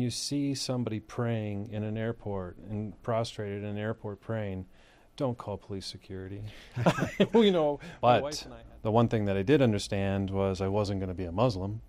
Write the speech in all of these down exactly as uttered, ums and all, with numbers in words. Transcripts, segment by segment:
you see somebody praying in an airport and prostrated in an airport praying, don't call police security. you know, but the one thing that I did understand was I wasn't going to be a Muslim.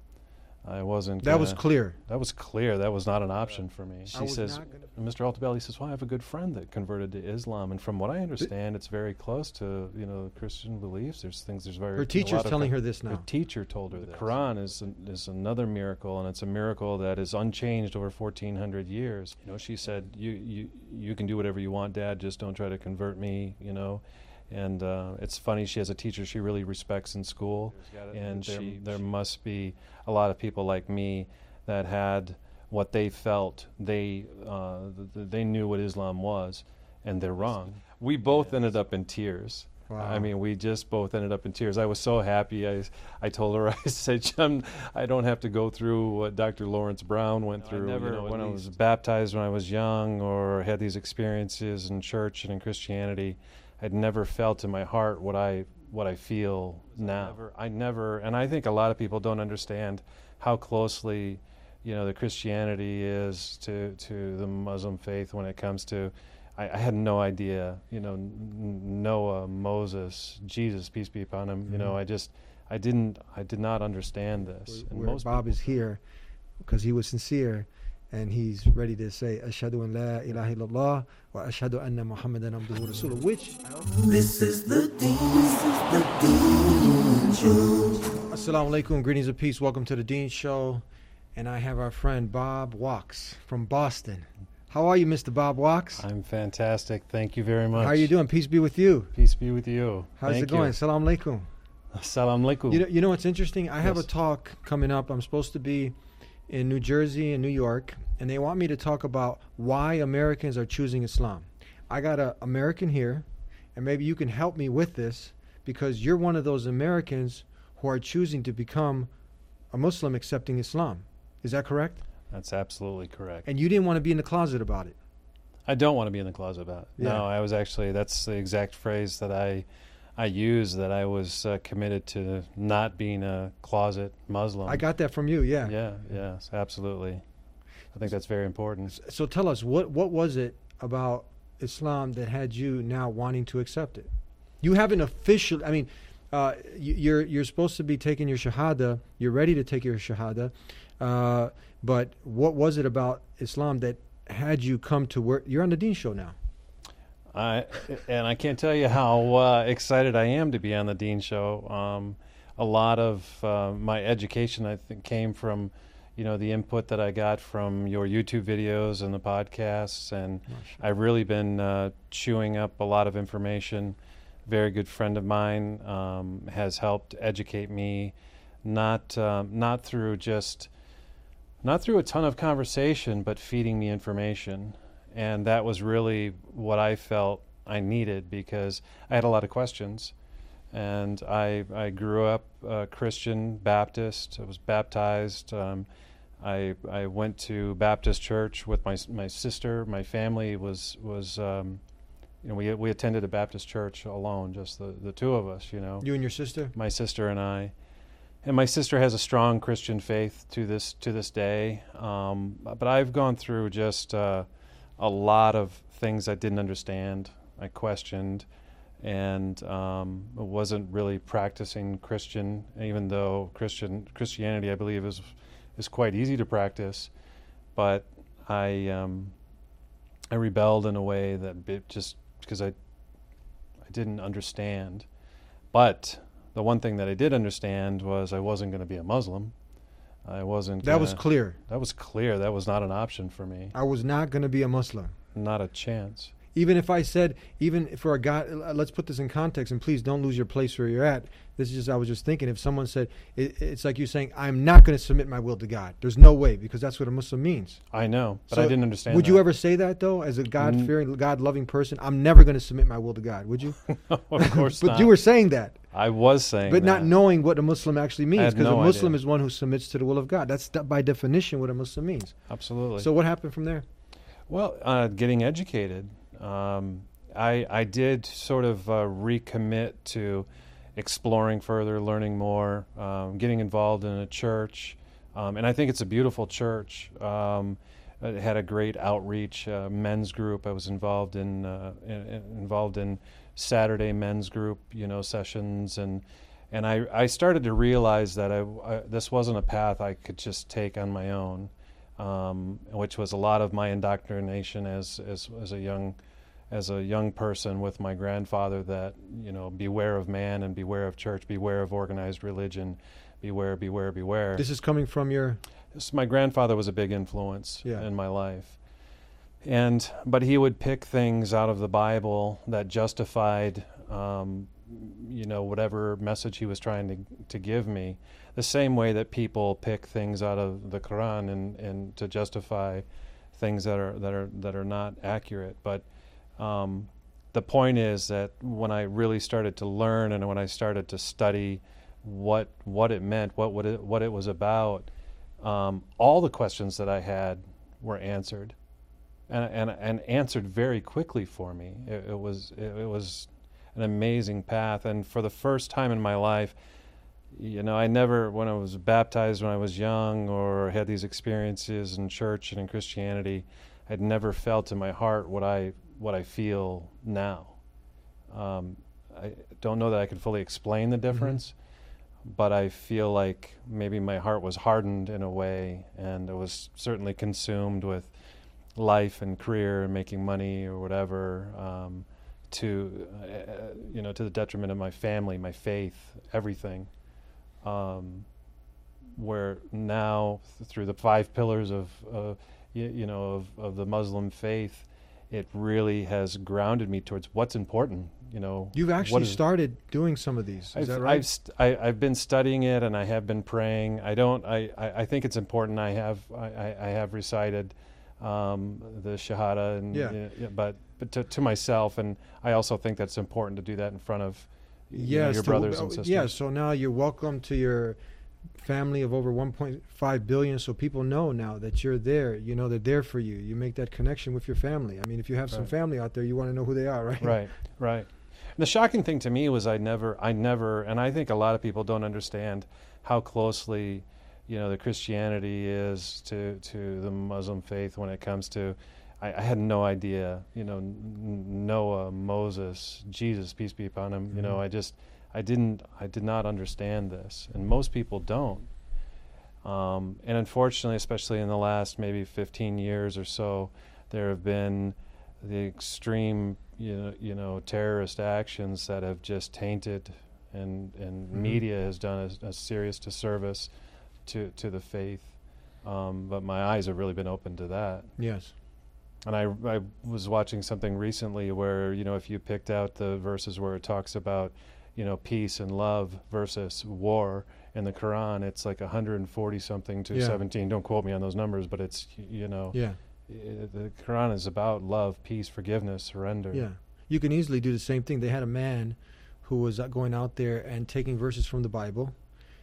I wasn't. That gonna, was clear. That was clear. That was not an option for me. She says, gonna... Mister Altobelli says, well, I have a good friend that converted to Islam. And from what I understand, it's very close to, you know, Christian beliefs. There's things, there's very... Her teacher's telling her this now. Her teacher told her this. The Quran is, an, is another miracle, and it's a miracle that is unchanged over fourteen hundred years. You know, she said, you, you, you can do whatever you want, Dad, just don't try to convert me, you know. And uh, it's funny, she has a teacher she really respects in school, and there, there must be a lot of people like me that had what they felt, they uh, th- they knew what Islam was, and they're wrong. We both yes. ended up in tears. Wow. I mean, we just both ended up in tears. I was so happy. I, I told her, I said, Jim, I don't have to go through what Doctor Lawrence Brown went no, through. I never, you know, when I was baptized when I was young or had these experiences in church and in Christianity, I'd never felt in my heart what I what I feel now. I never, I never, and I think a lot of people don't understand how closely, you know, the Christianity is to to the Muslim faith when it comes to. I, I had no idea, you know, N- Noah, Moses, Jesus, peace be upon him. Mm-hmm. You know, I just, I didn't, I did not understand this. Where, and where most Bob people, is here because he was sincere. And he's ready to say, Ashhadu an la ilaha illallah wa ashhadu anna Muhammadan abduhu rasuluh. Which this is the Deen, this is the Deen Show. Assalamu alaikum, greetings of peace. Welcome to the Deen Show. And I have our friend Bob Wachs from Boston. How are you, Mister Bob Wachs? I'm fantastic. Thank you very much. How are you doing? Peace be with you. Peace be with you. How's Thank it going? You. Assalamu alaikum. Assalamu alaikum. You know, you know what's interesting? I have yes. a talk coming up. I'm supposed to be in New Jersey and New York, and they want me to talk about why Americans are choosing Islam. I got an American here, and maybe you can help me with this because you're one of those Americans who are choosing to become a Muslim accepting Islam. Is that correct? That's absolutely correct. And you didn't want to be in the closet about it. I don't want to be in the closet about it. Yeah. No, I was actually, that's the exact phrase that I I used, that I was uh, committed to not being a closet Muslim. I got that from you, yeah. Yeah, yes, absolutely. I think that's very important. So tell us, what, what was it about Islam that had you now wanting to accept it? You haven't officially, I mean, uh, you, you're you're supposed to be taking your Shahada, you're ready to take your Shahada, uh, but what was it about Islam that had you come to work? You're on the Deen Show now. I and I can't tell you how uh, excited I am to be on the Deen Show. Um, a lot of uh, my education, I think, came from, you know, the input that I got from your YouTube videos and the podcasts, and I've really been uh, chewing up a lot of information. Very good friend of mine um, has helped educate me, not um, not through just not through a ton of conversation, but feeding me information. And that was really what I felt I needed, because I had a lot of questions. And I I grew up uh, Christian Baptist. I was baptized. Um, I I went to Baptist church with my my sister. My family was was um, you know we we attended a Baptist church alone, just the, the two of us. You know, You and your sister? my sister and I. And my sister has a strong Christian faith to this to this day. Um, but I've gone through just uh, a lot of things I didn't understand. I questioned, and um, wasn't really practicing Christian, even though Christian Christianity, I believe, is is quite easy to practice. But I um, I rebelled in a way that it just because I I didn't understand. But the one thing that I did understand was I wasn't going to be a Muslim. I wasn't. That gonna, was clear. That was clear. That was not an option for me. I was not going to be a Muslim. Not a chance. Even if I said, even for a guy, let's put this in context, and please don't lose your place where you're at. This is just, I was just thinking, if someone said, it, it's like you saying, I'm not going to submit my will to God. There's no way, because that's what a Muslim means. I know, but So I didn't understand Would that. you ever say that, though, as a God-fearing, God-loving person? I'm never going to submit my will to God, would you? Of course But not. you were saying that. I was saying But that. not knowing what a Muslim actually means, had because no a Muslim idea. is one who submits to the will of God. That's th- by definition what a Muslim means. Absolutely. So what happened from there? Well, uh, getting educated. Um, I I did sort of uh, recommit to exploring further, learning more, um, getting involved in a church, um, and I think it's a beautiful church. Um, I had a great outreach uh, men's group. I was involved in, uh, in, in involved in Saturday men's group, you know, sessions, and and I, I started to realize that I, I this wasn't a path I could just take on my own, um, which was a lot of my indoctrination as as as a young as a young person with my grandfather, that, you know, beware of man and beware of church, beware of organized religion, beware, beware, beware. This is coming from your... This, my grandfather was a big influence Yeah. in my life. And, but he would pick things out of the Bible that justified, um, you know, whatever message he was trying to to give me, the same way that people pick things out of the Quran and, and to justify things that are that are that are not accurate. But um, the point is that when I really started to learn and when I started to study what what it meant, what what it, what it was about, um, all the questions that I had were answered, and and and answered very quickly for me. It, it was it, it was an amazing path, and for the first time in my life, you know, I never, when I was baptized when I was young or had these experiences in church and in Christianity, I'd never felt in my heart what I what I feel now. Um, I don't know that I could fully explain the difference, mm-hmm. but I feel like maybe my heart was hardened in a way, and it was certainly consumed with life and career and making money or whatever, um, to, uh, you know, to the detriment of my family, my faith, everything. Um, where now, th- through the five pillars of, uh, y- you know, of, of the Muslim faith, it really has grounded me towards what's important. You know, You've what actually is- started doing some of these. Is I've, that right? I've, st- I, I've been studying it, and I have been praying. I don't. I, I, I think it's important. I have. I, I, I have recited um, the Shahada, and Yeah. uh, yeah, but but to, to myself, and I also think that's important to do that in front of you know, Yes, your to- brothers uh, and sisters. Yeah, so now you're welcome to your family of over one point five billion, so people know now that you're there. You know they're there for you. You make that connection with your family. I mean, if you have some Right. family out there, you want to know who they are, right? Right, right. And the shocking thing to me was I never, I never, and I think a lot of people don't understand how closely, you know, the Christianity is to to the Muslim faith when it comes to. I, I had no idea, you know, N- Noah, Moses, Jesus, peace be upon him. You know, Mhm. I just, I didn't, I did not understand this, and most people don't. Um, and unfortunately, especially in the last maybe fifteen years or so, there have been the extreme, you know, you know, terrorist actions that have just tainted, and and Mhm. media has done a, a serious disservice to to the faith. Um, but my eyes have really been open to that. Yes. And I, I was watching something recently where, you know, if you picked out the verses where it talks about, you know, peace and love versus war in the Quran, it's like one hundred forty something to Yeah. seventeen. Don't quote me on those numbers, but it's, y- you know, Yeah. i- the Quran is about love, peace, forgiveness, surrender. Yeah. You can easily do the same thing. They had a man who was uh, going out there and taking verses from the Bible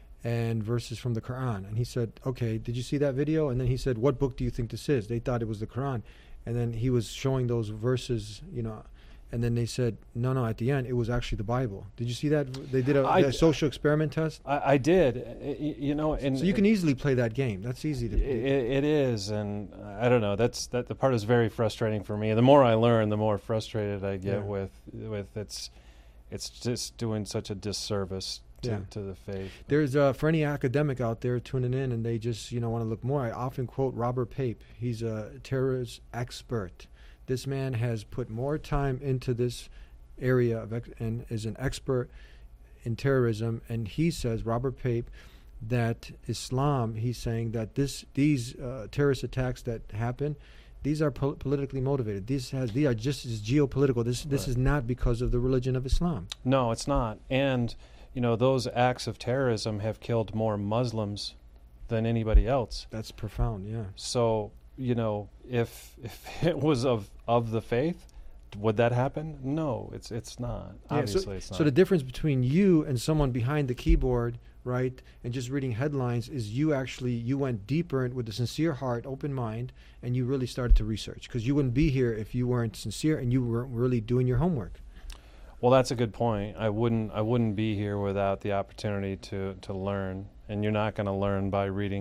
and verses from the Quran. And he said, okay, did you see that video? And then he said, what book do you think this is? They thought it was the Quran. And then he was showing those verses, you know, and then they said, no, no, at the end, it was actually the Bible. Did you see that? They did a, I- a social experiment test. I, I did, I- I- you know, and So you can easily play that game. That's easy to It, do. it is, and I don't know. That's that. The part is very frustrating for me. The more I learn, the more frustrated I get Yeah. with with it's it's just doing such a disservice to, Yeah. to the faith. There's uh, for any academic out there tuning in and they just you know want to look more. I often quote Robert Pape. He's a terrorist expert. This man has put more time into this area of ex- and is an expert in terrorism. And he says, Robert Pape, that Islam. He's saying that this these uh, terrorist attacks that happen, these are pol- politically motivated. These has these are just as geopolitical. This this Right. is not because of the religion of Islam. No, it's not. And you know, those acts of terrorism have killed more Muslims than anybody else. That's profound. Yeah. So you know, if if it was of of the faith, would that happen? No, it's it's not. Yeah, Obviously, so, it's not. so the difference between you and someone behind the keyboard, right, and just reading headlines is you actually you went deeper in, with a sincere heart, open mind, and you really started to research, because you wouldn't be here if you weren't sincere and you weren't really doing your homework. Well, that's a good point. I wouldn't I wouldn't be here without the opportunity to, to learn. And you're not going to learn by reading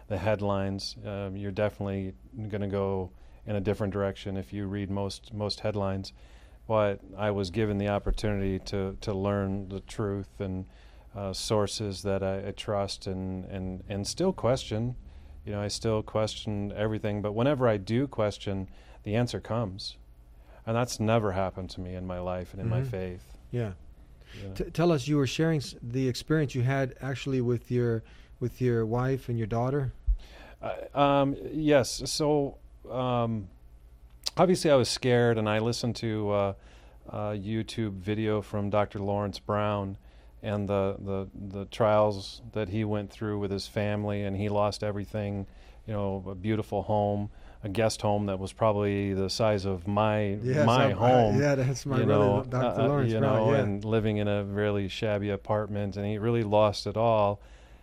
the headlines. Um, you're definitely going to go in a different direction if you read most most headlines. But I was given the opportunity to, to learn the truth and uh, sources that I, I trust and, and, and still question. You know, I still question everything. But whenever I do question, the answer comes. And that's never happened to me in my life and in Mm-hmm. my faith. Yeah. Yeah. T- tell us, you were sharing s- the experience you had actually with your with your wife and your daughter. Uh, um, yes. So um, obviously I was scared, and I listened to uh, a YouTube video from Doctor Lawrence Brown and the, the, the trials that he went through with his family, and he lost everything, you know, a beautiful home, a guest home that was probably the size of my Yes, my I- I- home. yeah, that's my you brother, know, Doctor uh, Lawrence you Brown, know, yeah. and living in a really shabby apartment, and he really lost it all,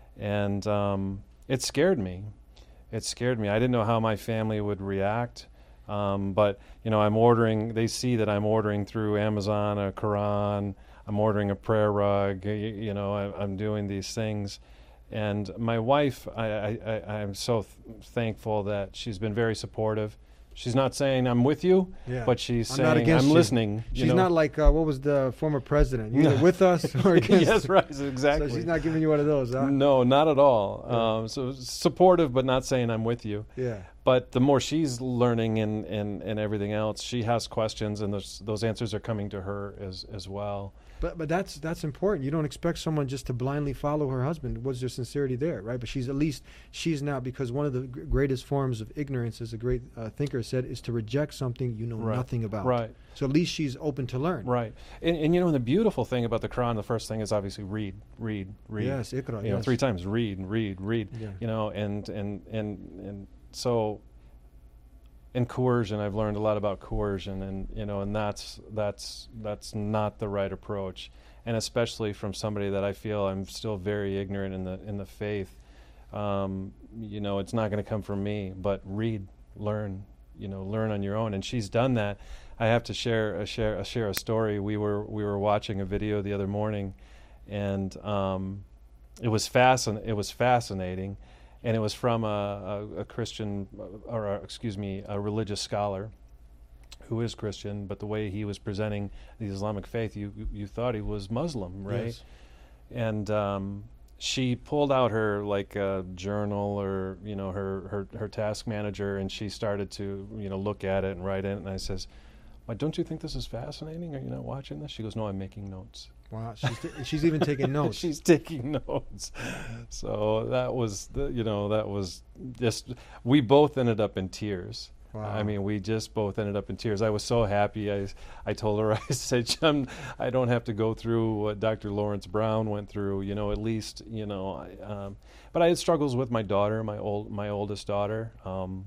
and um, it scared me. It scared me. I didn't know how my family would react, um, but you know, I'm ordering. They see that I'm ordering through Amazon a Quran. I'm ordering a prayer rug. You, you know, I, I'm doing these things. And my wife, I, I, I, I'm so th- thankful that she's been very supportive. She's not saying I'm with you, Yeah. but she's I'm saying not against I'm you. listening. you She's know? not like uh, what was the former president? You're either No. with us or against. Yes, right, exactly. So she's not giving you one of those, huh? No, not at all. Yeah. Um, so supportive, but not saying I'm with you. Yeah. But the more she's learning and, and, and everything else, she has questions, and those those answers are coming to her as as well. But but that's that's important. You don't expect someone just to blindly follow her husband. Was there sincerity there, right? But she's at least she's now, because one of the g- greatest forms of ignorance, as a great uh, thinker said, is to reject something you know Right. nothing about. Right. So at least she's open to learn. Right. And, and you know, the beautiful thing about the Quran, the first thing is obviously read, read, read. Yes, Iqra. You know, yes. three times read, read, read. Yeah. You know, and and and and so. In coercion, I've learned a lot about coercion, and you know, and that's that's that's not the right approach, and especially from somebody that I feel I'm still very ignorant in the in the faith. Um, you know, it's not going to come from me, but read, learn, you know, learn on your own. And she's done that. I have to share a share a share a story. We were we were watching a video the other morning, and um, it was fascin- It was fascinating. And it was from a, a, a Christian, or a, excuse me, a religious scholar who is Christian, but the way he was presenting the Islamic faith, you you thought he was Muslim, right? Yes. And um, she pulled out her like uh, journal, or you know, her, her her task manager, and she started to you know look at it and write in it. And I says, "Why, don't you think this is fascinating? Are you not watching this?" She goes, "No, I'm making notes." Wow. She's t- she's even taking notes. She's taking notes. So that was, the, you know, that was just, we both ended up in tears. Wow. I mean, we just both ended up in tears. I was so happy. I, I told her, I said, I'm, I don't have to go through what Doctor Lawrence Brown went through, you know, at least, you know. I, um, but I had struggles with my daughter, my old, my oldest daughter. Um,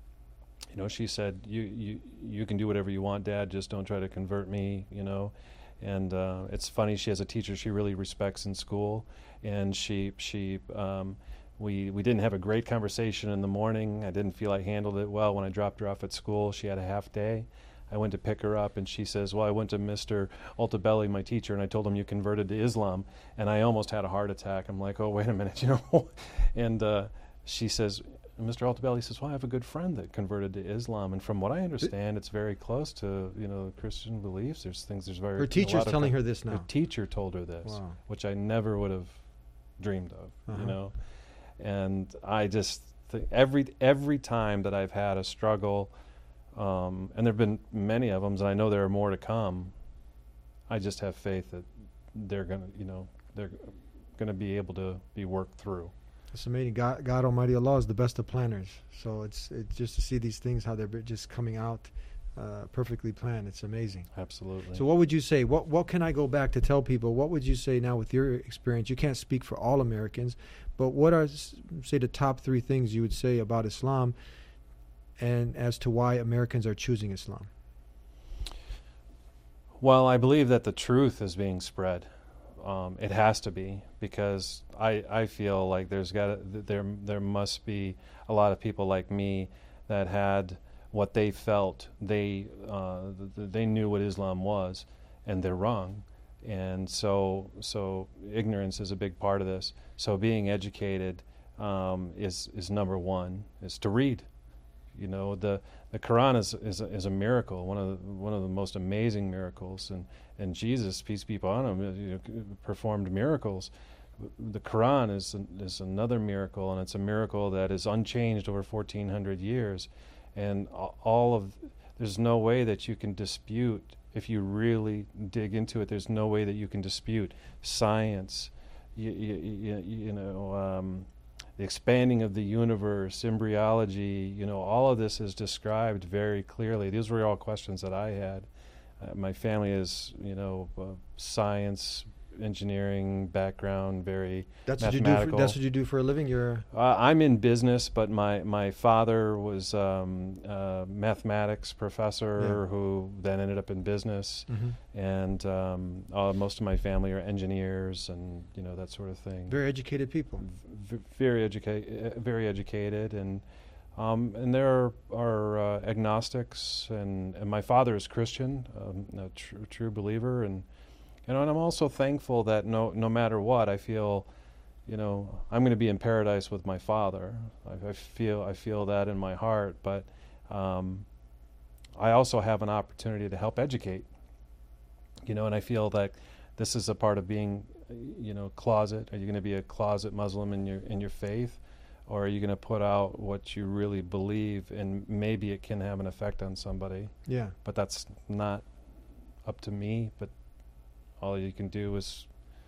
you know, she said, you, you, you can do whatever you want, Dad, just don't try to convert me, you know. And uh, it's funny, she has a teacher she really respects in school, and she she um, we we didn't have a great conversation in the morning. I didn't feel I handled it well when I dropped her off at school. She had a half day. I went to pick her up, and she says, "Well, I went to Mister Altabelli, my teacher, and I told him you converted to Islam." And I almost had a heart attack. I'm like, "Oh, wait a minute, you know." And uh, she says, Mister Altabelli says, "Well, I have a good friend that converted to Islam, and from what I understand, it's very close to you know Christian beliefs. There's things. There's very Her a teacher's lot of telling con- her this now. Her teacher told her this, Wow. which I never would have dreamed of. Uh-huh. You know, and I just think every every time that I've had a struggle, um, and there've been many of them, and I know there are more to come. I just have faith that they're gonna, you know, they're gonna be able to be worked through." It's amazing. God, God Almighty Allah is the best of planners. So it's it's just to see these things, how they're just coming out uh, perfectly planned. It's amazing. Absolutely. So what would you say? What what can I go back to tell people? What would you say now with your experience? You can't speak for all Americans, but what are, s- say, the top three things you would say about Islam, and as to why Americans are choosing Islam? Well, I believe that the truth is being spread. Um, it has to be, because I, I feel like there's got there there must be a lot of people like me that had what they felt they uh, th- they knew what Islam was, and they're wrong, and so so ignorance is a big part of this. So being educated um, is is number one. Is to read. You know, the the Quran is is a, is a miracle, one of the, one of the most amazing miracles, and and Jesus, peace be upon him, you know, performed miracles. The Quran is is another miracle, and it's a miracle that is unchanged over fourteen hundred years, and all of there's no way that you can dispute, if you really dig into it, there's no way that you can dispute science, you, you, you, you know, um, the expanding of the universe, embryology, you know, all of this is described very clearly. These were all questions that I had. Uh, my family is, you know, uh, science, engineering background, very That's what you do. mathematical. For, that's what you do for a living. You're. Uh, I'm in business, but my, my father was um, a mathematics professor Yeah. who then ended up in business, Mm-hmm. and um, uh, most of my family are engineers and you know that sort of thing. Very educated people. V- very educated, very educated, and um, and there are, are uh, agnostics, and, and my father is Christian, um, a tr- true believer, and. You know, and I'm also thankful that no no matter what, I feel, you know, I'm going to be in paradise with my Father. I, I feel I feel that in my heart, but um, I also have an opportunity to help educate. You know, and I feel that this is a part of being, you know, closet. Are you going to be a closet Muslim in your in your faith, or are you going to put out what you really believe, and maybe it can have an effect on somebody? Yeah. But that's not up to me. But all you can do is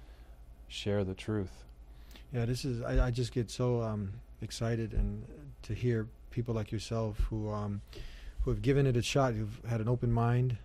share the truth. Yeah, this is. I, I just get so um, excited and to hear people like yourself who um, who have given it a shot, who've had an open mind,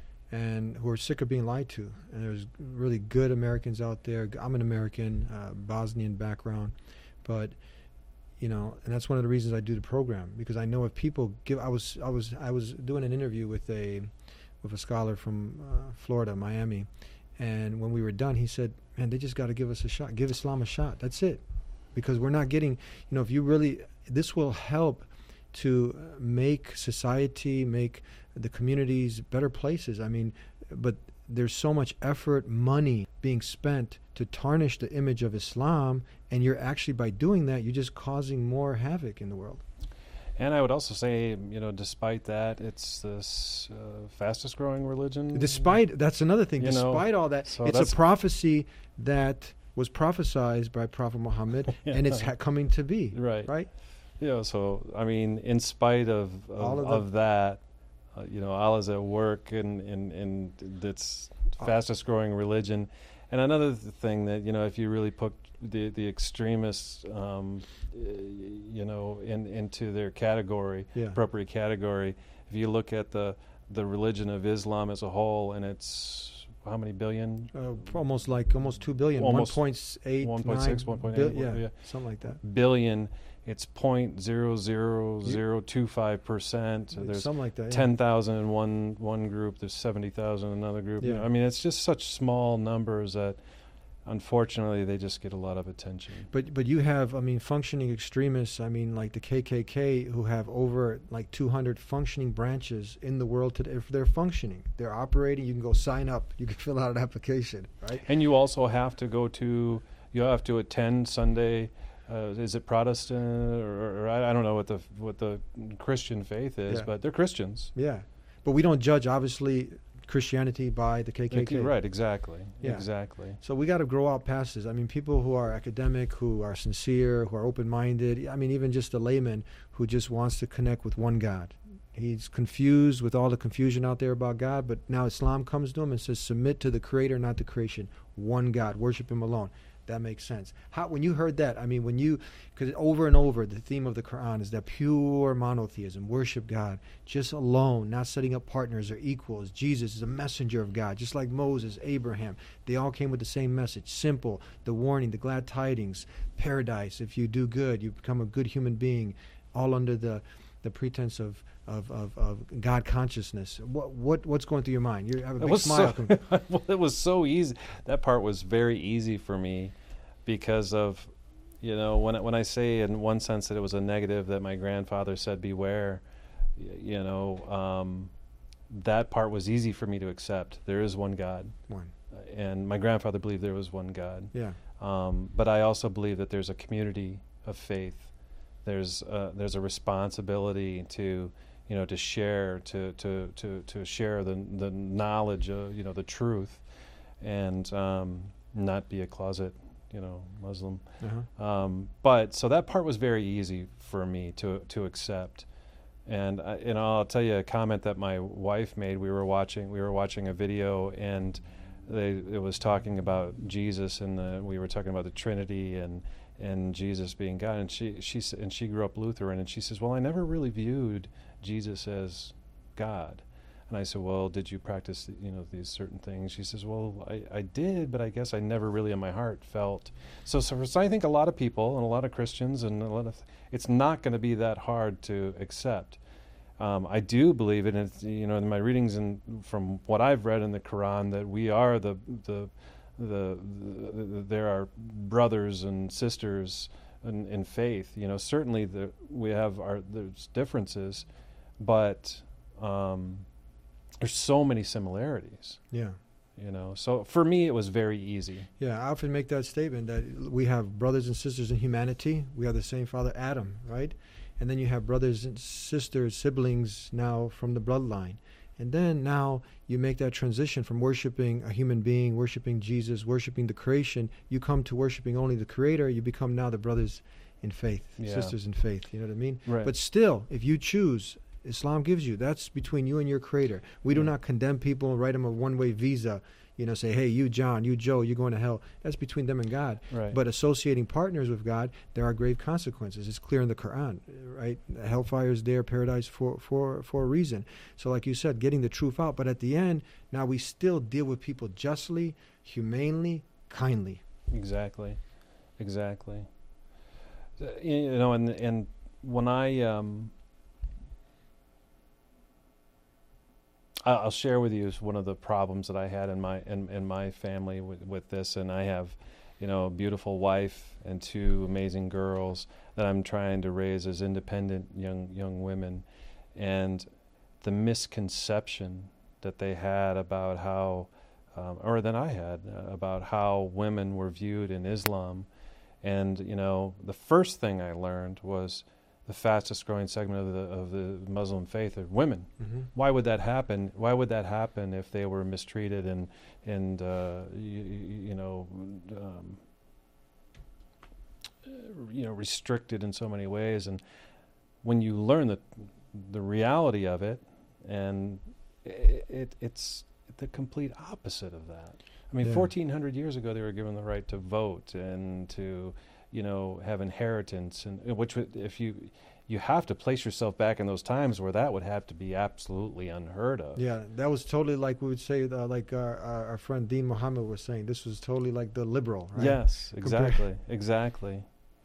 and who are sick of being lied to. And there's really good Americans out there. I'm an American, uh, Bosnian background, but you know, and that's one of the reasons I do the program, because I know if people give. I was I was I was doing an interview with a with a scholar from uh, Florida, Miami. And when we were done, he said, man, they just got to give us a shot. Give Islam a shot. That's it. Because we're not getting, you know, if you really, this will help to make society, make the communities better places. I mean, but there's so much effort, money being spent to tarnish the image of Islam. And you're actually, by doing that, you're just causing more havoc in the world. And I would also say, you know, despite that, it's this uh, fastest growing religion. Despite, that's another thing, You know, despite all that, so it's that's- a prophecy that was prophesied by Prophet Muhammad, Yeah. and it's ha- coming to be. Right. Right? You know, so, I mean, in spite of, of, All of of, the- that, uh, you know, Allah's at work in, in, in its Uh, fastest growing religion. And another th- thing that, you know, if you really put the, the extremists, um, uh, you know, in, into their category, Yeah. appropriate category, if you look at the, the religion of Islam as a whole, and it's how many billion? Uh, almost like almost two billion, Almost one point eight, one point six, one point eight, yeah, yeah. something like that. Billion, it's point zero zero zero two five percent. There's something like that. Yeah. ten thousand in one one group. There's seventy thousand in another group. You Yeah. know, I mean, it's just such small numbers that, unfortunately, they just get a lot of attention. But but you have, I mean, functioning extremists. I mean, like the K K K, who have over like two hundred functioning branches in the world today. If they're functioning, they're operating. You can go sign up. You can fill out an application, right? And you also have to go to, you have to attend Sunday. Uh, is it Protestant or, or I, I don't know what the what the Christian faith is, Yeah. but they're Christians. Yeah, but we don't judge obviously Christianity by the K K K. Right, exactly, Yeah. exactly. So we got to grow out past this. I mean, people who are academic, who are sincere, who are open-minded. I mean, even just a layman who just wants to connect with one God. He's confused with all the confusion out there about God, but now Islam comes to him and says, submit to the Creator, not the creation. One God, worship Him alone. That makes sense. How, when you heard that, I mean, when you, because over and over, the theme of the Quran is that pure monotheism, worship God, just alone, not setting up partners or equals. Jesus is a messenger of God, just like Moses, Abraham. They all came with the same message, simple, the warning, the glad tidings, paradise. If you do good, you become a good human being, all under the, the pretense of, of, of, of God consciousness. What, what what's going through your mind? You have a It big was smile. so, well, it was so easy. That part was very easy for me because of, you know, when I, when I say in one sense that it was a negative that my grandfather said beware, y- you know, um, that part was easy for me to accept. There is one God, One. and my grandfather believed there was one God. Yeah. Um, but I also believe that there's a community of faith. There's uh, there's a responsibility to, you know, to share, to to to, to share the the knowledge of, you know, the truth, and um, not be a closet, you know, Muslim. Uh-huh. Um, but so that part was very easy for me to to accept. And I, you know, I'll tell you a comment that my wife made. We were watching we were watching a video, and they it was talking about Jesus, and the, we were talking about the Trinity and and Jesus being God. And she she s- and she grew up Lutheran, and she says, "Well, I never really viewed Jesus as God." And I said, "Well, did you practice, you know, these certain things?" She says, "Well, I, I did, but I guess I never really in my heart felt." So, so, for, so I think a lot of people and a lot of Christians and a lot of, it's not going to be that hard to accept. Um, I do believe it, it's, you know, in my readings and from what I've read in the Quran, that we are the the the, the, the there are brothers and sisters in, in faith. You know, certainly the, we have our there's differences, but um, there's so many similarities. Yeah. You know, so for me it was very easy. Yeah, I often make that statement that we have brothers and sisters in humanity. We have the same father, Adam, right? And then you have brothers and sisters, siblings now from the bloodline. And then now you make that transition from worshiping a human being, worshiping Jesus, worshiping the creation. You come to worshiping only the Creator. You become now the brothers in faith, Yeah. sisters in faith. You know what I mean? Right. But still, if you choose, Islam gives you, that's between you and your Creator. We do Yeah. not condemn people and write them a one-way visa. You know, say, hey, you John, you Joe, you're going to hell. That's between them and God. Right. But associating partners with God, there are grave consequences. It's clear in the Quran, right? Hellfire is there, paradise for, for, for a reason. So like you said, getting the truth out. But at the end, now we still deal with people justly, humanely, kindly. Exactly, exactly. Uh, You know, and and when I um, I- I'll share with you one of the problems that I had in my in, in my family with, with this, and I have, you know, a beautiful wife and two amazing girls that I'm trying to raise as independent young young women, and the misconception that they had about how, um, or that I had uh, about how women were viewed in Islam. And, you know, the first thing I learned was the fastest growing segment of the of the Muslim faith are women. Mm-hmm. Why would that happen? Why would that happen if they were mistreated and and uh, you, you know um, you know restricted in so many ways? And when you learn the the reality of it, and it, it it's the complete opposite of that. I mean, Yeah. fourteen hundred years ago, they were given the right to vote and to, you know, have inheritance, and uh, which would, if you, you have to place yourself back in those times where that would have to be absolutely unheard of. Yeah, that was totally like we would say, uh, like our, our, our friend Dean Muhammad was saying. This was totally like the liberal, right? Yes, Compare- exactly, exactly.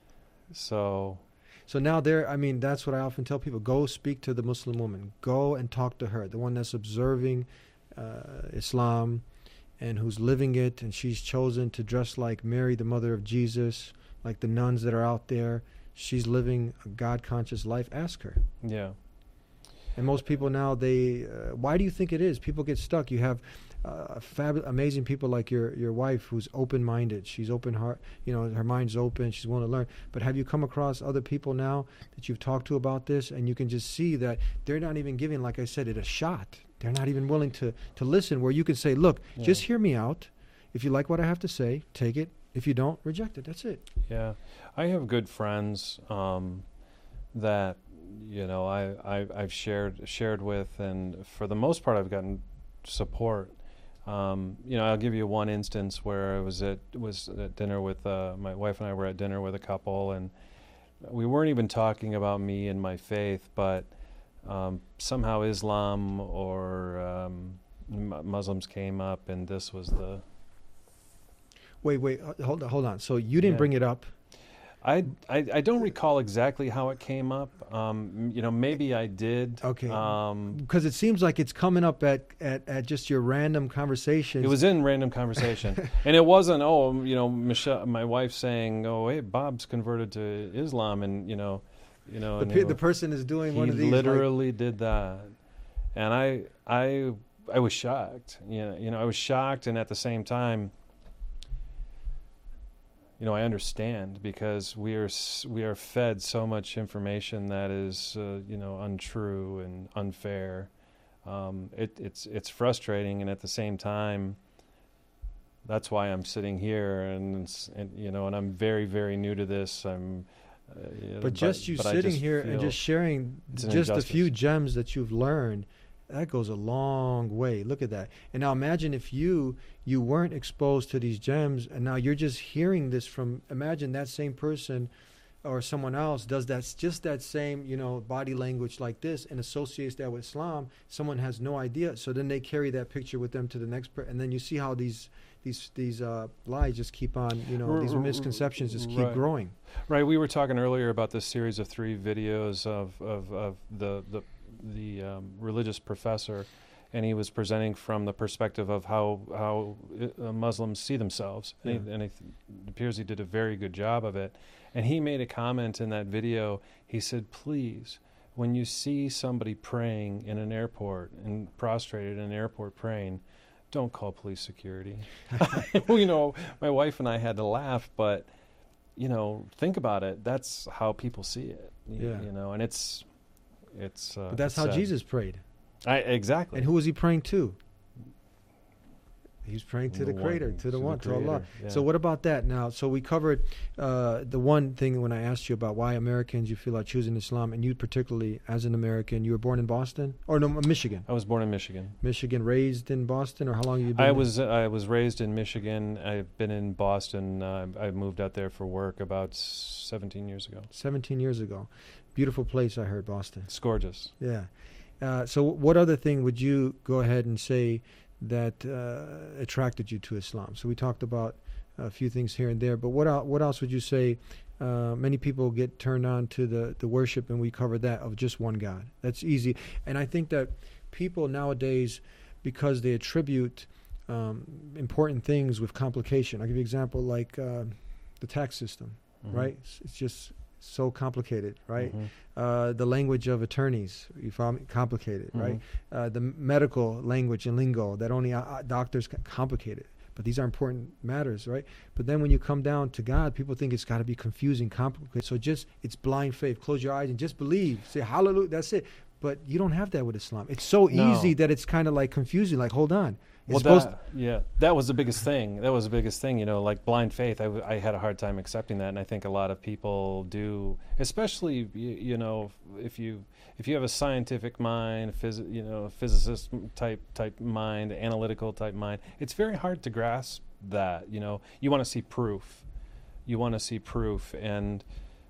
So, So now there, I mean, that's what I often tell people. Go speak to the Muslim woman. Go and talk to her, the one that's observing uh, Islam and who's living it, and she's chosen to dress like Mary, the mother of Jesus, like the nuns that are out there. She's living a God-conscious life. Ask her. yeah, And most people now, they, uh, why do you think it is? People get stuck. You have uh, fab- amazing people like your your wife who's open-minded. She's open heart, you know, her mind's open. She's willing to learn. But have you come across other people now that you've talked to about this, and you can just see that they're not even giving, like I said, it a shot. They're not even willing to, to listen, where you can say, look, Yeah. just hear me out. If you like what I have to say, take it. If you don't, reject it. That's it. yeah. I have good friends um, that, you know, I, I I've shared shared with, and for the most part, I've gotten support. Um, you know, I'll give you one instance where I was at was at dinner with uh, my wife and I were at dinner with a couple, and we weren't even talking about me and my faith, but um, somehow Islam or um, M- Muslims came up, and this was the. Wait, wait, uh, hold on, hold on. So you didn't Yeah. bring it up. I, I, I don't recall exactly how it came up. Um, m- you know, maybe I did. Okay. Um, Because it seems like it's coming up at, at, at just your random conversations. it was in random conversation, and it wasn't. Oh, you know, Michelle, my wife saying, "Oh, hey, Bob's converted to Islam," and you know, you know, the, and pe- they the were- person is doing he one of these. like- literally did that, and I, I, I was shocked. You know, you know, I was shocked, and at the same time, you know, I understand, because we are s- we are fed so much information that is, uh, you know, untrue and unfair. Um, it, it's it's frustrating, and at the same time, that's why I'm sitting here, and, it's- and you know, and I'm very very new to this. I'm, uh, you know, But just you but I sitting just here and feel just sharing it's an just a few injustice. gems that you've learned, that goes a long way. Look at that. And now imagine if you you weren't exposed to these gems, and now you're just hearing this from, imagine that same person or someone else does that, just that same, you know, body language like this, and associates that with Islam. Someone has no idea, so then they carry that picture with them to the next person, and then you see how these these these uh, lies just keep on, you know, these R- r- misconceptions just keep right. growing. Right, we were talking earlier about this series of three videos of of, of the the the um, religious professor, and he was presenting from the perspective of how how uh, Muslims see themselves, and, Yeah. he, and it appears he did a very good job of it. And he made a comment in that video. He said, "Please, when you see somebody praying in an airport and prostrated in an airport praying, don't call police security." You know, my wife and I had to laugh, but you know, think about it. That's how people see it. You, Yeah. you know, and it's it's. Uh, But that's it's how sad. Jesus prayed. I exactly. And who was he praying to? He was praying to the, The creator, one, to the to the one, to Allah. Creator, So yeah. what about that now? So we covered uh, the one thing when I asked you about why Americans you feel are choosing Islam, and you particularly as an American, you were born in Boston? Or no, Michigan. I was born in Michigan. Michigan, raised in Boston, or how long have you been I there? was I was raised in Michigan. I've been in Boston. Uh, I moved out there for work about seventeen years ago. seventeen years ago. Beautiful place, I heard, Boston. It's gorgeous. Yeah. Uh, so what other thing would you go ahead and say that uh, attracted you to Islam? So we talked about a few things here and there, but what el- what else would you say? Uh, many people get turned on to the, the worship, and we covered that, of just one God. That's easy. And I think that people nowadays, because they attribute um, important things with complication. I'll give you an example, like uh, the tax system, Mhm. right? It's, it's just so complicated, right? Mhm. Uh, the language of attorneys, you found me complicated, right? Mhm. Uh, the medical language and lingo that only uh, uh, doctors can complicate it. But these are important matters, right? But then when you come down to God, people think it's got to be confusing, complicated. So just, it's blind faith. Close your eyes and just believe. Say hallelujah, that's it. But you don't have that with Islam. It's so No. easy that it's kind of like confusing. Like, hold on. It's Well, supposed that, yeah, that was the biggest thing. That was the biggest thing, you know, like blind faith. I, w- I had a hard time accepting that, and I think a lot of people do, especially, you, you know, if you if you have a scientific mind, phys- you know, physicist type type mind, analytical type mind, it's very hard to grasp that. You know, you want to see proof. You want to see proof, and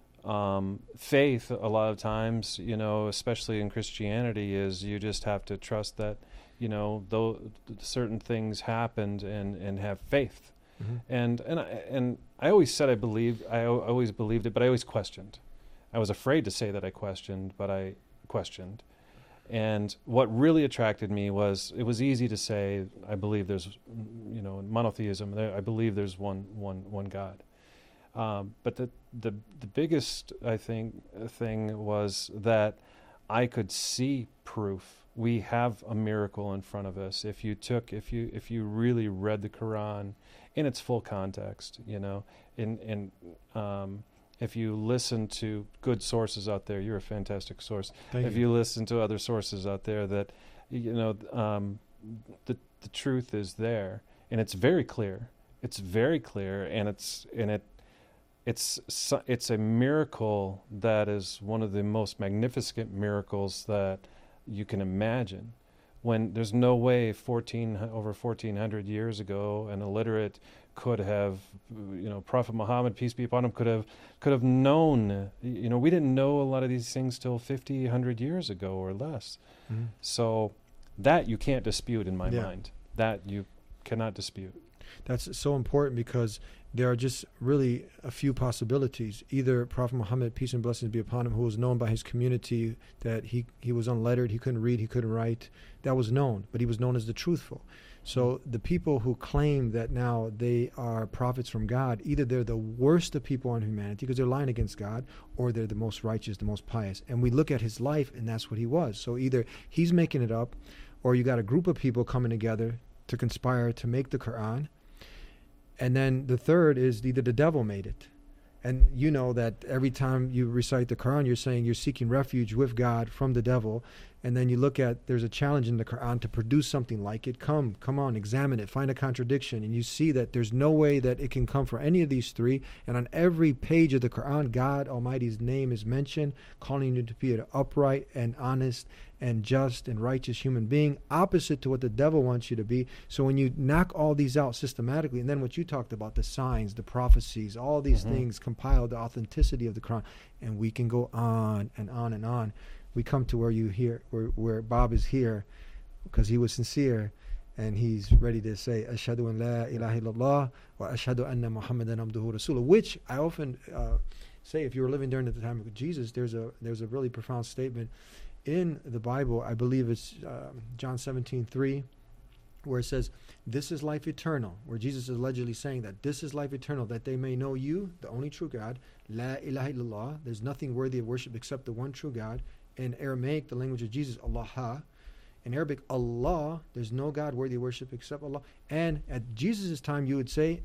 um, faith. A lot of times, you know, especially in Christianity, is you just have to trust that, you know, though certain things happened, and, and have faith. Mhm. And and I, and I always said I believed. I al- always believed it, but I always questioned. I was afraid to say that I questioned, but I questioned. And what really attracted me was, it was easy to say I believe there's, you know, monotheism. There, I believe there's one one one God. Um, but the the the biggest, I think, thing was that I could see proof. We have a miracle in front of us. If you took, if you if you really read the Quran in its full context, you know, in in um, if you listen to good sources out there, you're a fantastic source. Thank if you. listen to other sources out there, that, you know, um, the the truth is there, and it's very clear. It's very clear, and it's and it. It's su- it's a miracle that is one of the most magnificent miracles that you can imagine. When there's no way fourteen over fourteen hundred years ago, an illiterate could have, you know, Prophet Muhammad, peace be upon him, could have could have known. You know, we didn't know a lot of these things till fifty, one hundred years ago or less. Mhm. So that you can't dispute in my Yeah. mind. That you cannot dispute. That's so important, because there are just really a few possibilities. Either Prophet Muhammad, peace and blessings be upon him, who was known by his community that he, he was unlettered, he couldn't read, he couldn't write. That was known, but he was known as the truthful. So the people who claim that now they are prophets from God, either they're the worst of people on humanity because they're lying against God, or they're the most righteous, the most pious. And we look at his life, and that's what he was. So either he's making it up, or you got a group of people coming together to conspire to make the Quran. And then the third is either the devil made it. And you know that every time you recite the Quran, you're saying you're seeking refuge with God from the devil. And then you look at, there's a challenge in the Quran to produce something like it. Come, come on, examine it, find a contradiction. And you see that there's no way that it can come from any of these three. And on every page of the Quran, God Almighty's name is mentioned, calling you to be an upright and honest and just and righteous human being, opposite to what the devil wants you to be. So when you knock all these out systematically, and then what you talked about, the signs, the prophecies, all these mm-hmm. things compile the authenticity of the Quran, and we can go on and on and on. We come to where you hear, where, where Bob is here, because he was sincere, and he's ready to say, Ashhadu an la ilaha illallah wa ashhadu anna Muhammadan abduhu rasuluh, which I often uh, say, if you were living during the time of Jesus, there's a there's a really profound statement in the Bible. I believe it's uh, John seventeen three, where it says, this is life eternal, where Jesus is allegedly saying that this is life eternal, that they may know you, the only true God, la ilaha illallah, there's nothing worthy of worship except the one true God. In Aramaic, the language of Jesus, Allah. In Arabic, Allah, there's no God worthy of worship except Allah. And at Jesus' time, you would say,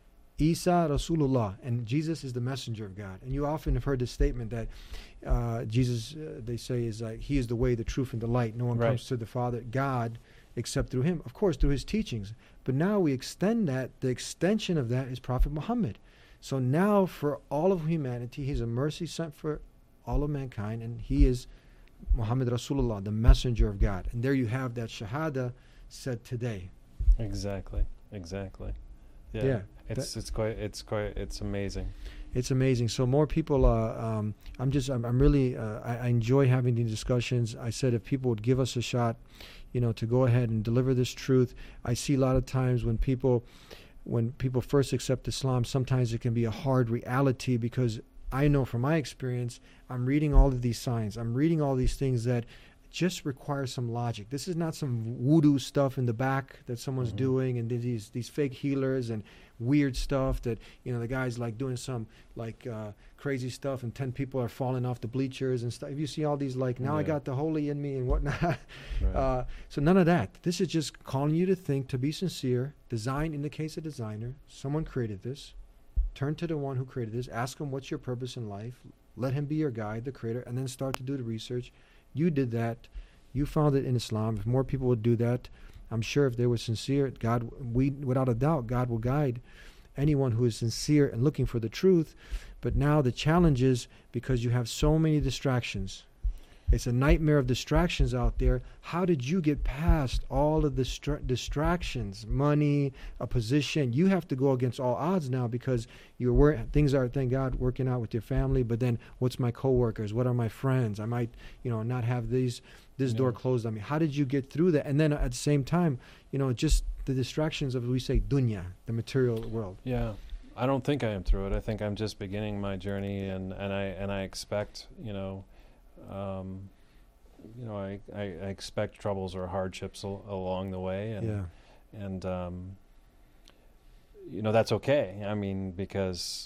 Isa Rasulullah, and Jesus is the messenger of God. And you often have heard this statement that uh, Jesus, uh, they say, is like, he is the way, the truth, and the light. No one right. comes to the Father, God, except through him. Of course, through his teachings. But now we extend that. The extension of that is Prophet Muhammad. So now for all of humanity, he's a mercy sent for all of mankind, and he is Muhammad Rasulullah, the messenger of God. And there you have that shahada said today. Exactly. Exactly. Yeah. yeah it's it's quite it's quite it's amazing. It's amazing. So more people. Uh, um, I'm just. I'm, I'm really. Uh, I, I enjoy having these discussions. I said if people would give us a shot, you know, to go ahead and deliver this truth. I see a lot of times when people, when people first accept Islam, sometimes it can be a hard reality, because I know from my experience, I'm reading all of these signs. I'm reading all these things that just require some logic. This is not some voodoo stuff in the back that someone's mm-hmm. doing, and these these fake healers and weird stuff that, you know, the guy's like doing some like uh, crazy stuff, and ten people are falling off the bleachers and stuff. If you see all these like, now yeah. I got the holy in me and whatnot. Right. Uh, so none of that. This is just calling you to think, to be sincere. Design indicates a designer. Someone created this. Turn to the one who created this. Ask him, what's your purpose in life? Let him be your guide, the creator, and then start to do the research. You did that. You found it in Islam. If more people would do that, I'm sure if they were sincere, God, we, without a doubt, God will guide anyone who is sincere and looking for the truth. But now the challenge is, because you have so many distractions, it's a nightmare of distractions out there. How did you get past all of the distra- distractions? Money, a position. You have to go against all odds now, because you're wor- things are, thank God, working out with your family. But then, what's my coworkers? What are my friends? I might, you know, not have these this yeah. door closed on me. How did you get through that? And then at the same time, you know, just the distractions of, we say, dunya, the material world. Yeah. I don't think I am through it. I think I'm just beginning my journey, and, and I and I expect, you know, Um, you know, I, I, I expect troubles or hardships al- along the way, and yeah. and um, you know, that's okay. I mean, because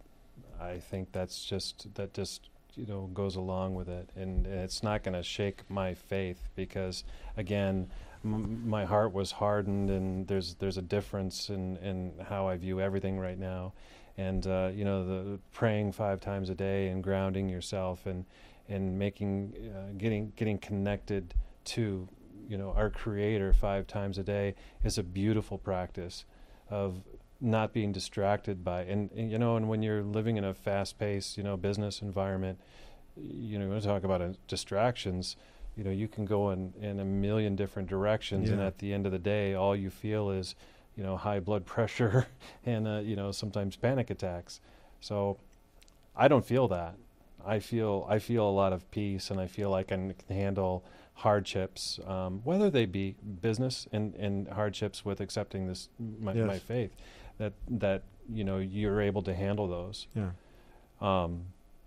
I think that's just that just you know goes along with it, and it's not going to shake my faith, because again, m- my heart was hardened, and there's there's a difference in in how I view everything right now, and uh, you know, the praying five times a day and grounding yourself and. and making, uh, getting getting connected to, you know, our Creator five times a day is a beautiful practice of not being distracted by, and, and you know, and when you're living in a fast-paced, you know, business environment, you know, when we talk about uh, distractions, you know, you can go in, in a million different directions, yeah. and at the end of the day, all you feel is, you know, high blood pressure and, uh, you know, sometimes panic attacks. So I don't feel that. I feel I feel a lot of peace, and I feel like I can handle hardships, um, whether they be business and, and hardships with accepting this my, yes. my faith. That that you know you're able to handle those. Yeah. Um,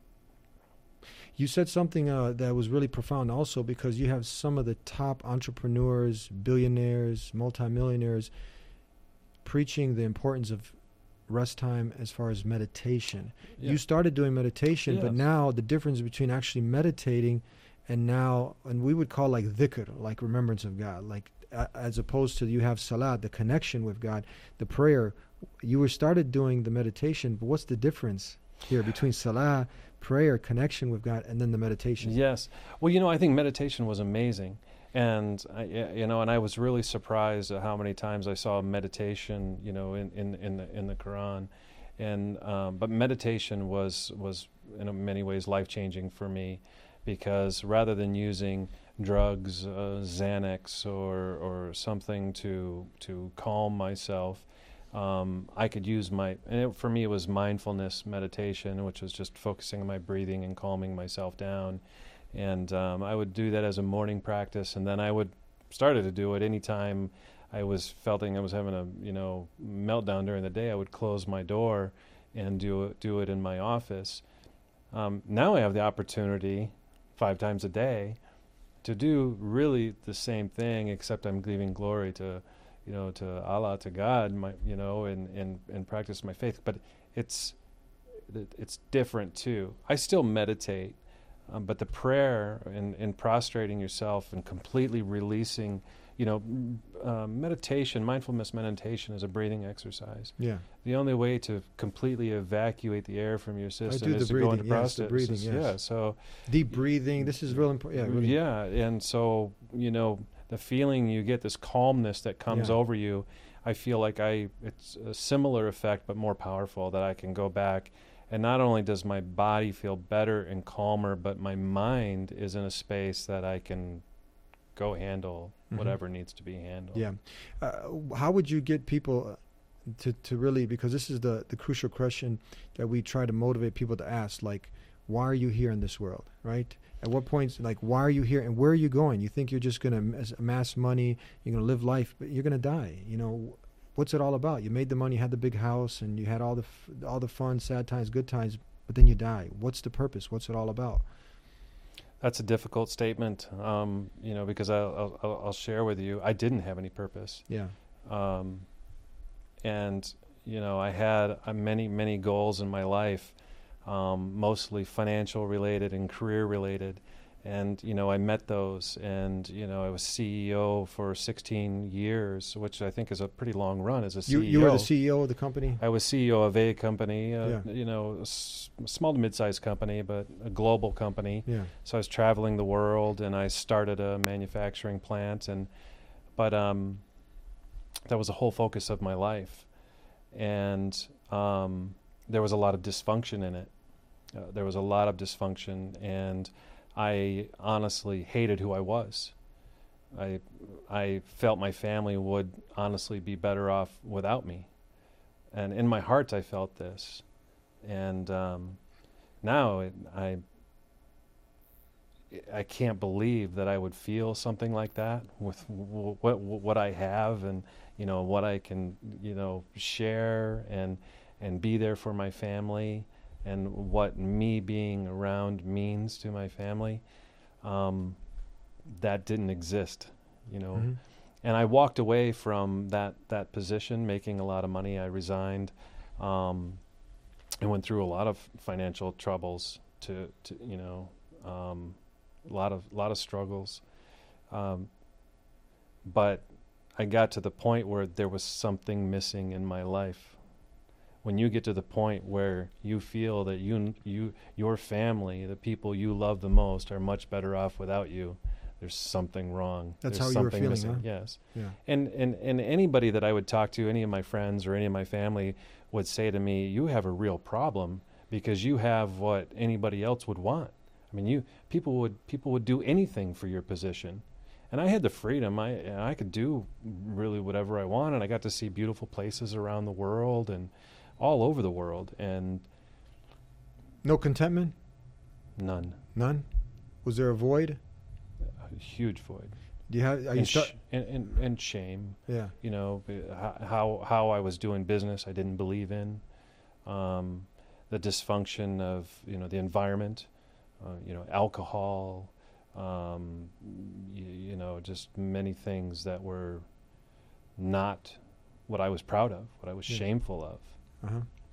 you said something uh, that was really profound, also, because you have some of the top entrepreneurs, billionaires, multimillionaires preaching the importance of rest time as far as meditation. Yeah. You started doing meditation, yes. but now the difference between actually meditating and now, and we would call like dhikr, like remembrance of God, like uh, as opposed to you have salat, the connection with God, the prayer. You were started doing the meditation, but what's the difference here between salah, prayer, connection with God, and then the meditation? Yes. Well, you know, I think meditation was amazing. And, I, you know, and I was really surprised at how many times I saw meditation, you know, in, in, in, the, in the Quran. And, um, but meditation was, was in many ways life-changing for me, because rather than using drugs, uh, Xanax or, or something to, to calm myself, Um, I could use my, and it, for me it was mindfulness meditation, which was just focusing on my breathing and calming myself down. And um, I would do that as a morning practice, and then I would started to do it anytime I was feeling I was having a, you know, meltdown during the day. I would close my door and do it, do it in my office. Um, now I have the opportunity five times a day to do really the same thing, except I'm giving glory to, you know, to Allah, to God, my, you know, and, and, and practice my faith. But it's, it's different too. I still meditate, um, but the prayer and, and prostrating yourself and completely releasing, you know, uh, meditation, mindfulness meditation is a breathing exercise. Yeah. The only way to completely evacuate the air from your system do is the to go into breathing, yes, the prostate. breathing, yes. Yeah, so Deep breathing. This is real important. Yeah. Really. yeah, and so, you know, the feeling you get, this calmness that comes Yeah. over you, I feel like I it's a similar effect but more powerful, that I can go back, and not only does my body feel better and calmer, but my mind is in a space that I can go handle Mhm. whatever needs to be handled. Yeah. Uh, how would you get people to, to really, because this is the, the crucial question that we try to motivate people to ask, like, why are you here in this world, right? At what points, like, why are you here and where are you going? You think you're just going to amass money, you're going to live life, but you're going to die. You know, what's it all about? You made the money, had the big house, and you had all the f- all the fun, sad times, good times, but then you die. What's the purpose? What's it all about? That's a difficult statement, um, you know, because I'll, I'll, I'll share with you, I didn't have any purpose. Yeah. Um, and, you know, I had uh, many, many goals in my life, um, mostly financial related and career related. And, you know, I met those, and, you know, I was C E O for sixteen years, which I think is a pretty long run as a C E O. You, you were the C E O of the company? I was C E O of a company, uh, Yeah. you know, a s- small to mid-sized company, but a global company. Yeah. So I was traveling the world, and I started a manufacturing plant, and but um, that was the whole focus of my life, and um, there was a lot of dysfunction in it. Uh, there was a lot of dysfunction, and I honestly hated who I was. I I felt my family would honestly be better off without me, and in my heart I felt this, and um, now it, I I can't believe that I would feel something like that with w- what what I have, and you know what I can you know share and and be there for my family, and what me being around means to my family. Um, that didn't exist, you know. Mhm. And I walked away from that that position, making a lot of money. I resigned, um, and went through a lot of financial troubles. To, to you know, um, a lot of lot of struggles. Um, but I got to the point where there was something missing in my life. When you get to the point where you feel that you you your family, the people you love the most, are much better off without you, there's something wrong. That's There's how you were something feeling, missing. huh? Yes. Yeah. And, and and anybody that I would talk to, any of my friends or any of my family, would say to me, "You have a real problem because you have what anybody else would want." I mean, you people would people would do anything for your position, and I had the freedom. I I could do really whatever I want, and I got to see beautiful places around the world and all over the world, and No contentment? none, None? Was there a void? a huge void, Do you have? Are you and, start? sh- and, and and shame. Yeah. You know, b- ho- how how I was doing business, I didn't believe in. Um, the dysfunction of you know the environment, uh, you know, alcohol, um, you, you know, just many things that were not what I was proud of, what I was Yeah. shameful of. Uh-huh.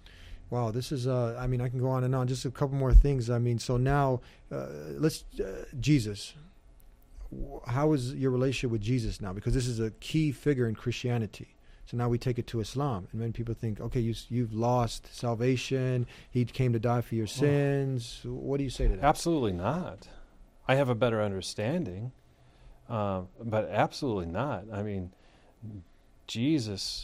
Wow, this is, uh, I mean, I can go on and on. Just a couple more things. I mean, so now, uh, let's, uh, Jesus. W- How is your relationship with Jesus now? Because this is a key figure in Christianity. So now we take it to Islam. And many people think, okay, you, s- you've lost salvation. He came to die for your sins. What do you say to that? Absolutely not. I have a better understanding, uh, but absolutely not. I mean, Jesus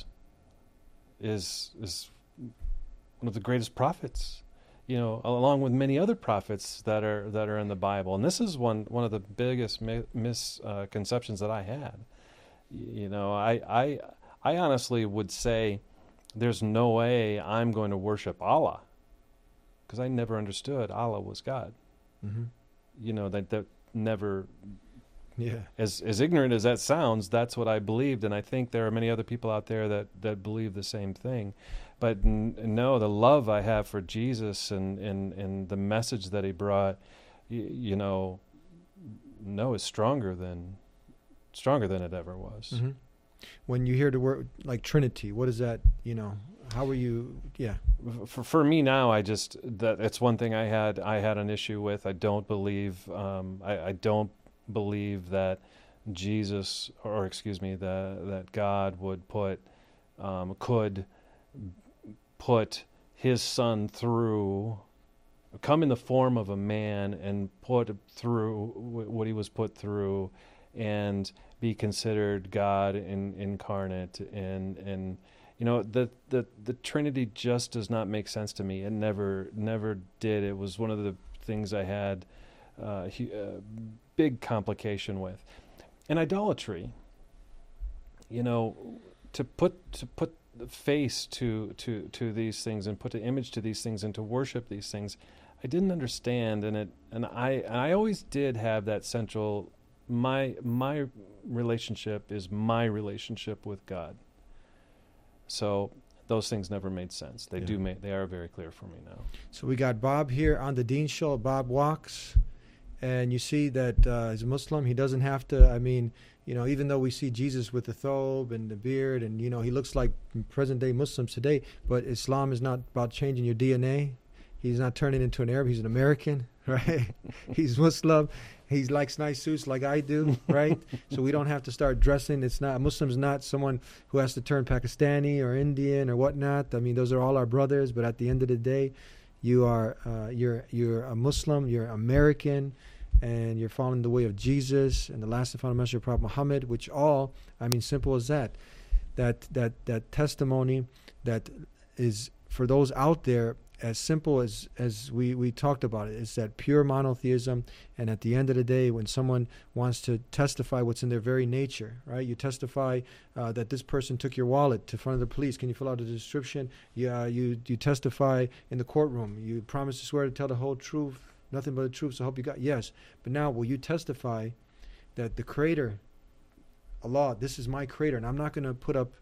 is is one of the greatest prophets, you know, along with many other prophets that are that are in the Bible. And this is one one of the biggest mi- misconceptions that I had. Y- You know, I I I honestly would say there's no way I'm going to worship Allah, because I never understood Allah was God. Mm-hmm. You know, that that never, Yeah. as as ignorant as that sounds, that's what I believed, and I think there are many other people out there that that believe the same thing. But n- no, the love I have for Jesus and and and the message that he brought, y- you know, no, is stronger than stronger than it ever was. Mm-hmm. When you hear the word like Trinity, what is that? You know, how are you? Yeah. For for me now, I just that it's one thing I had I had an issue with. I don't believe um, I, I don't believe that Jesus or excuse me that that God would put um, could put his son through come in the form of a man and put through wh- what he was put through and be considered God in, incarnate and and you know the, the the Trinity just does not make sense to me. It never never did. It was one of the things I had uh, hu- uh, big complication with. And idolatry, you know, to put to put the face to to to these things and put an image to these things and to worship these things, I didn't understand, and it and I I always did have that central my my relationship is my relationship with God. So those things never made sense. They Yeah. do make they are very clear for me now. So we got Bob here on the Dean Show. Bob Walks, and you see that uh, he's a Muslim. He doesn't have to. I mean, you know, even though we see Jesus with the thobe and the beard, and you know, he looks like present day Muslims today. But Islam is not about changing your D N A. He's not turning into an Arab. He's an American, right? He's Muslim. He likes nice suits like I do, right? So we don't have to start dressing. It's not Muslim's not someone who has to turn Pakistani or Indian or whatnot. I mean, those are all our brothers. But at the end of the day, you are uh, you're you're a Muslim. You're American, and you're following the way of Jesus and the last and final message of Prophet Muhammad. Which all, I mean, simple as that. That that that testimony that is for those out there. As simple as, as we, we talked about it, is that pure monotheism. And at the end of the day, when someone wants to testify what's in their very nature, right? You testify uh, that this person took your wallet to front of the police. Can you fill out a description? Yeah, you you testify in the courtroom. You promise to swear to tell the whole truth, nothing but the truth. So I hope you got yes. But now, will you testify that the Creator, Allah, this is my Creator, and I'm not going to put up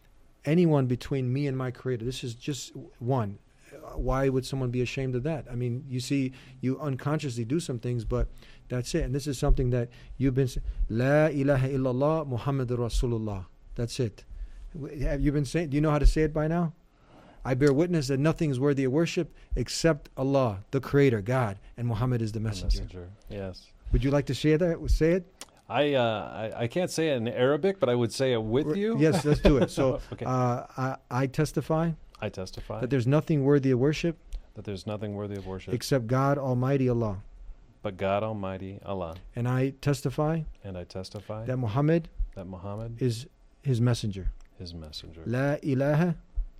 anyone between me and my Creator. This is just one. Why would someone be ashamed of that? I mean, you see, you unconsciously do some things, but that's it. And this is something that you've been saying, La ilaha illallah Muhammadur Rasulullah. That's it. Have you been saying, do you know how to say it by now? I bear witness that nothing is worthy of worship except Allah, the Creator, God, and Muhammad is the The messenger. messenger, yes. Would you like to share that? Say it? I, uh, I I can't say it in Arabic, but I would say it with you. Yes, let's do it. So Okay. uh, I, I testify I testify that there's nothing worthy of worship that there's nothing worthy of worship except God Almighty Allah. but God Almighty Allah, And I testify and I testify that Muhammad that Muhammad is his messenger. is messenger. La ilaha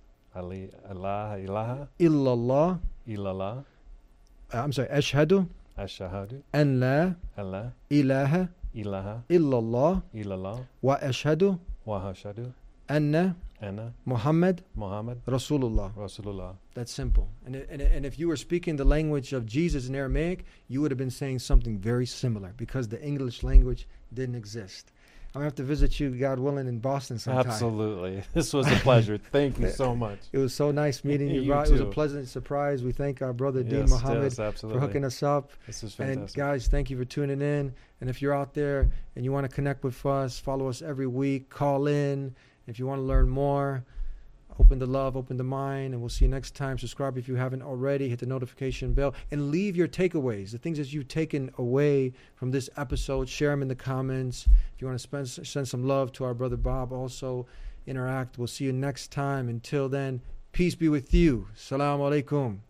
Ali Allah ilaha illallah. illallah Uh, I'm sorry. Ashhadu ashhadu an la Allah ilaha ilaha illallah illallah wa ashhadu wa ashhadu anna anna Muhammad Muhammad Rasulullah. Rasulullah. That's simple. And, it, and, it, and if you were speaking the language of Jesus in Aramaic, you would have been saying something very similar because the English language didn't exist. I'm going to have to visit you, God willing, in Boston sometime. Absolutely. This was a pleasure. Thank you so much. It was so nice meeting you. You Rob. It was a too. pleasant surprise. We thank our brother Dean Yes, Muhammad yes, for absolutely. hooking us up. This is And fantastic. guys, thank you for tuning in. And if you're out there and you want to connect with us, follow us every week, call in. If you want to learn more, Open the love, open the mind, and we'll see you next time. Subscribe if you haven't already. Hit the notification bell and leave your takeaways, the things that you've taken away from this episode. Share them in the comments. If you want to spend, send some love to our brother Bob, also interact. We'll see you next time. Until then, peace be with you. Assalamu alaikum.